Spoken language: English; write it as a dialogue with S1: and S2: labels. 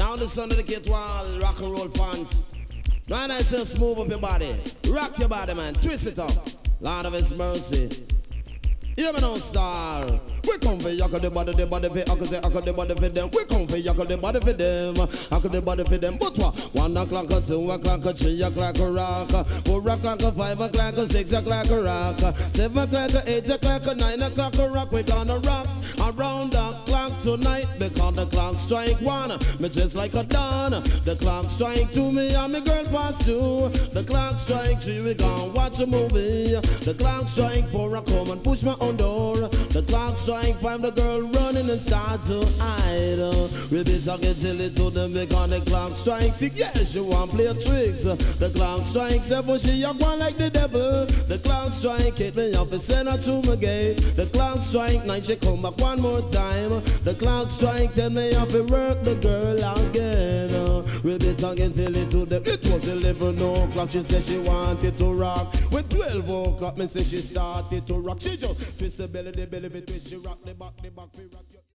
S1: Now the son of the kid to all rock and roll fans. Right now, just move up your body. Rock your body, man. Twist it up. Lord of His mercy. Hear me now, star. We come for yuckle the body for yuckle the body for them. We come for yuckle the body for them. Yuckle the body for them. But what? 1 o'clock, 2 o'clock, 3 o'clock, rock. 4 o'clock, 5 o'clock, 6 o'clock, rock. 7 o'clock, 8 o'clock, 9 o'clock, rock. We gonna rock around the clock tonight because the clock strike 1. Me just like a dawn. The clock strike 2, me and me girl pass 2. The clock strike 3, we gonna watch a movie. The clock strike 4, I come and push my own door. The clock strike 5, the girl running and start to hide. We be talking till it to them because the clock strike 6. Yeah, she want play tricks. The clock strike 7, she a one like the devil. The clock strike 8, me up and send her to my gate. The clock strike 9, she come back one more time. The clock strike 10, me up and work the girl again. We be talking till it to them. It was 11 o'clock, she said she wanted to rock. With 12 o'clock, me say she started to rock. She just twist the belly, twist, she rock the back, we rock.